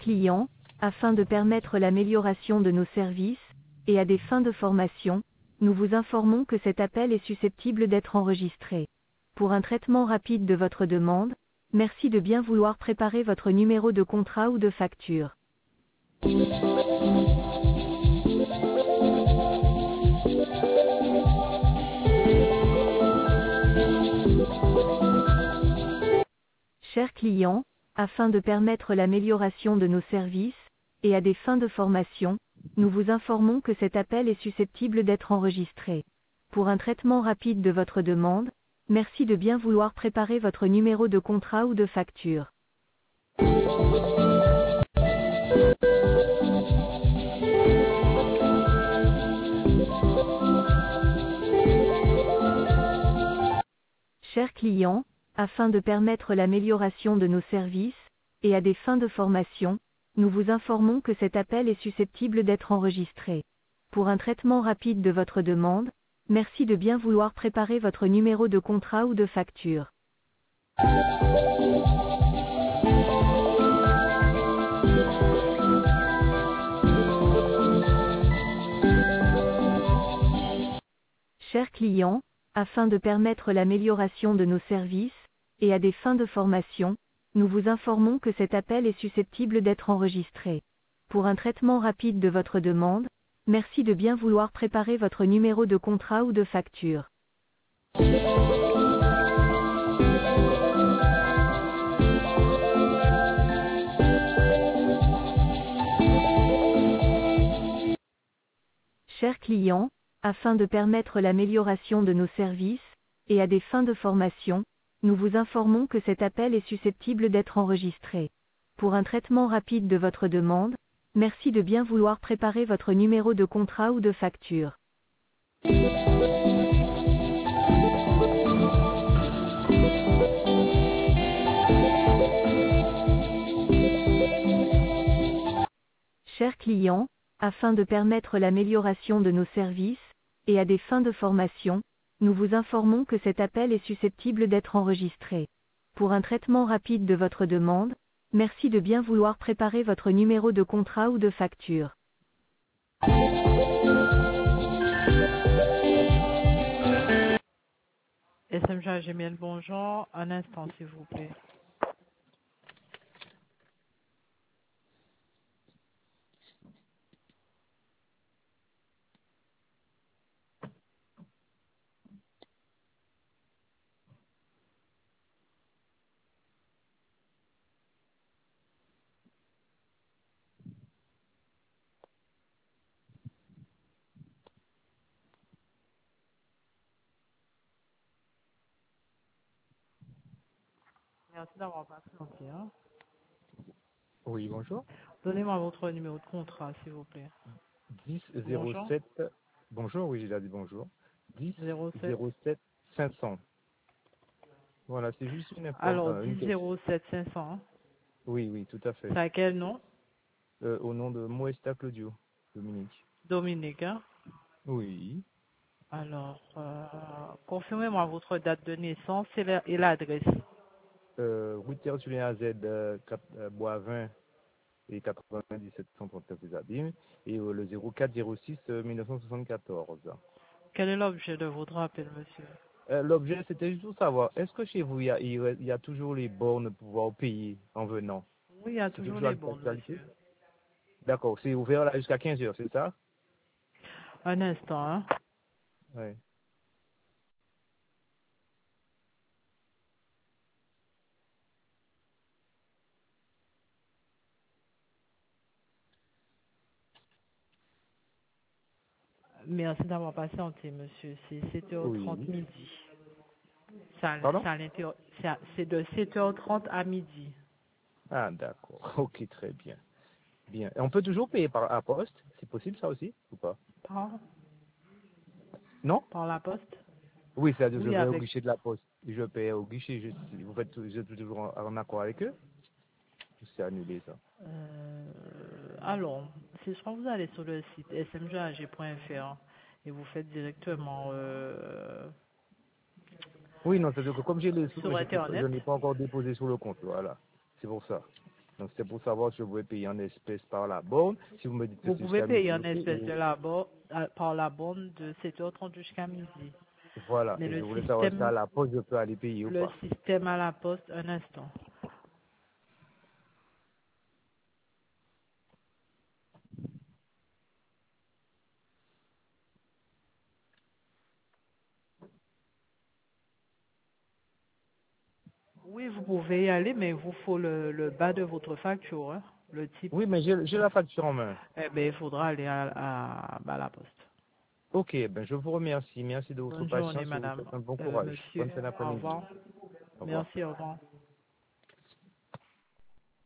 client, afin de permettre l'amélioration de nos services, et à des fins de formation, nous vous informons que cet appel est susceptible d'être enregistré. Pour un traitement rapide de votre demande, merci de bien vouloir préparer votre numéro de contrat ou de facture. Chers clients, afin de permettre l'amélioration de nos services, et à des fins de formation, nous vous informons que cet appel est susceptible d'être enregistré. Pour un traitement rapide de votre demande, merci de bien vouloir préparer votre numéro de contrat ou de facture. Chers clients, afin de permettre l'amélioration de nos services, et à des fins de formation, nous vous informons que cet appel est susceptible d'être enregistré. Pour un traitement rapide de votre demande, merci de bien vouloir préparer votre numéro de contrat ou de facture. Chers clients, afin de permettre l'amélioration de nos services, et à des fins de formation, nous vous informons que cet appel est susceptible d'être enregistré. Pour un traitement rapide de votre demande, merci de bien vouloir préparer votre numéro de contrat ou de facture. Chers clients, afin de permettre l'amélioration de nos services, et à des fins de formation, nous vous informons que cet appel est susceptible d'être enregistré. Pour un traitement rapide de votre demande, merci de bien vouloir préparer votre numéro de contrat ou de facture. Chers clients, afin de permettre l'amélioration de nos services, et à des fins de formation, nous vous informons que cet appel est susceptible d'être enregistré. Pour un traitement rapide de votre demande, merci de bien vouloir préparer votre numéro de contrat ou de facture. SMJ Gémiel, bonjour. Un instant, s'il vous plaît. Merci d'avoir patienté. Hein. Oui, bonjour. Donnez-moi votre numéro de contrat, s'il vous plaît. 10 Bonjour. 07. Bonjour, oui, j'ai déjà dit bonjour. 10 07. 07 500. Voilà, c'est juste Alors, une 10 question. 07 500. Oui, oui, tout à fait. C'est à quel nom? Au nom de Moesta Claudio, Dominique. Dominique. Hein? Oui. Alors, confirmez-moi votre date de naissance et l'adresse. Rue Tertullien AZ, Bois 20 et 97 139 des Abîmes. Et le 04 06 1974. Quel est l'objet de votre appel, monsieur? L'objet, c'était juste pour savoir, est-ce que chez vous, il y a toujours les bornes pour pouvoir payer en venant? Oui, il y a C'est toujours toujours les bornes, l'actualité? monsieur. D'accord, c'est ouvert là jusqu'à 15 heures, c'est ça? Un instant, hein. Oui. Merci d'avoir patienté, monsieur. C'est 7h30 Oui. midi. Ça, Pardon? c'est de 7h30 à midi. Ah, d'accord. Ok, très bien. Bien. Et on peut toujours payer à poste? C'est possible ça aussi ou pas? Par, Non? par la poste? Oui, c'est-à-dire je Oui, vais au avec. guichet de la poste. Je paye au guichet. Vous êtes toujours en accord avec eux? Ou c'est annulé ça? Alors, c'est soit vous allez sur le site smgag.fr et vous faites directement Oui, non, c'est-à-dire que comme j'ai les sous, mais sur je Internet. n'ai pas encore déposé sur le compte. Voilà. C'est pour ça. Donc c'est pour savoir si je pouvais payer en espèces par la borne. Si vous me dites que Vous c'est pouvez jusqu'à payer midi en aussi, espèces par la borne de 7h30 jusqu'à midi. voilà. Mais Et je voulais savoir si à la poste je peux aller payer ou le pas. système à la poste, un instant. Oui, vous pouvez y aller, mais il vous faut le bas de votre facture, hein, le type. Oui, mais j'ai la facture en main. Eh bien, il faudra aller à la poste. Ok, ben je vous remercie. Merci de votre Bonne journée, patience et vous madame. souhaite un bon courage. Monsieur, Bonne fin au d'après-midi. revoir. Au revoir. Merci, au revoir.